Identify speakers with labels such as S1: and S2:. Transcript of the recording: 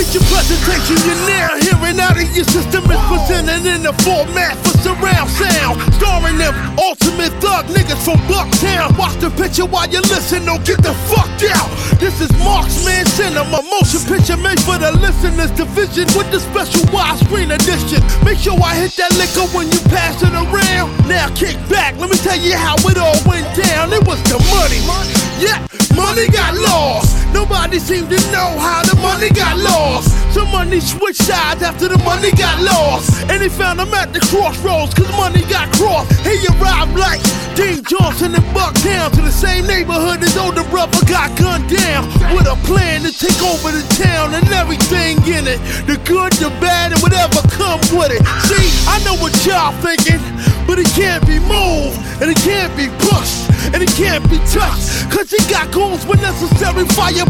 S1: Read your presentation, you're now hearing out of your system is presented in the format for surround sound. Starring them ultimate thug niggas from Bucktown. Watch the picture while you listen, don't get the fuck out. This is Marksman Cinema, motion picture made for the listeners' division with the special widescreen edition. Make sure I hit that liquor when you pass it around. Now kick back, let me tell you how it all went down. It was the money. Yeah, money got lost. Nobody seemed to know how the money got lost. Some money switched sides after the money got lost. And they found him at the crossroads cause money got crossed. He arrived like Dean Johnson and Bucktown to the same neighborhood his older brother got gunned down. With a plan to take over the town and everything in it. The good, the bad, and whatever come with it. See, I know what y'all thinking, but it can't be moved, and it can't be pushed, and it can't be touched. Cause he got goons with necessary fire.